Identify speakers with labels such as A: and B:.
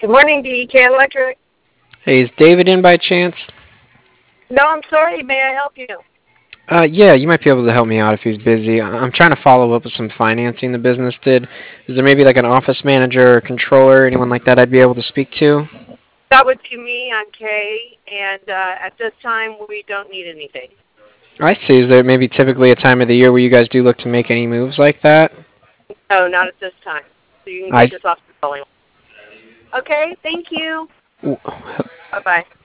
A: Good morning, DEK Electric.
B: Hey, is David in by chance?
A: No, I'm sorry. May I help you?
B: Yeah, you might be able to help me out if he's busy. I'm trying to follow up with some financing the business did. Is there maybe like an office manager or controller, anyone like that I'd be able to speak to?
A: That would be me. I'm Kay, and at this time, we don't need anything.
B: I see. Is there maybe typically a time of the year where you guys do look to make any moves like that?
A: No, not at this time. So you can
B: I
A: take this off the calling. Okay, thank you.
B: w-
A: Bye-bye.